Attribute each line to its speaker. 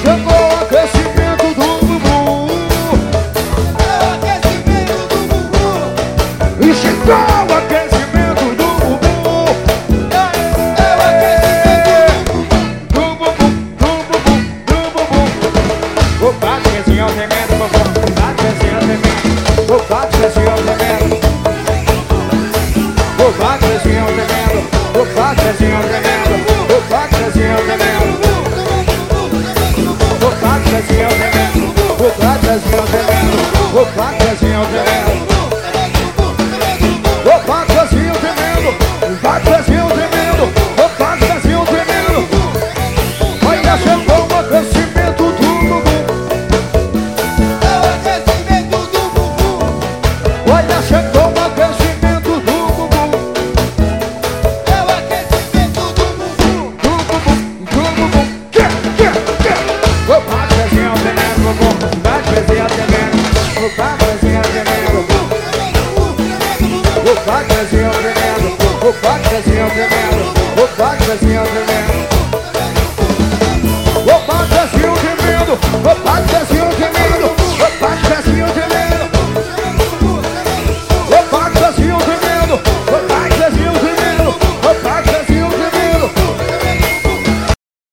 Speaker 1: chegou o aquecimento do bumbum.
Speaker 2: É o aquecimento do bumbum.
Speaker 1: E chegou o aquecimento do bumbum.
Speaker 2: É o aquecimento do bumbum.
Speaker 1: Do bumbum, do bumbum, do bumbum. O patezinho tremendo, bumbum. Patezinho tremendo. O patezinho tremendo. O patezinho tremendo. O patezinho tremendo. O patezinho tremendo. O patezinho tremendo. O patezinho tremendo. O patezinho tremendo. O patezinho tremendo. O patezinho tremendo. O patezinho tremendo. Olha, chegou o aquecimento do bumbum.
Speaker 2: É o aquecimento do bumbum.
Speaker 1: Olha, chegou o aquecimento do bumbum.
Speaker 2: É o aquecimento do bumbum.
Speaker 1: Do bumbum, do bumbum. O patezinho tremendo, bumbum. O patezinho tremendo. O patezinho tremendo. O patezinho tremendo. O patezinho tremendo. O patezinho tremendo.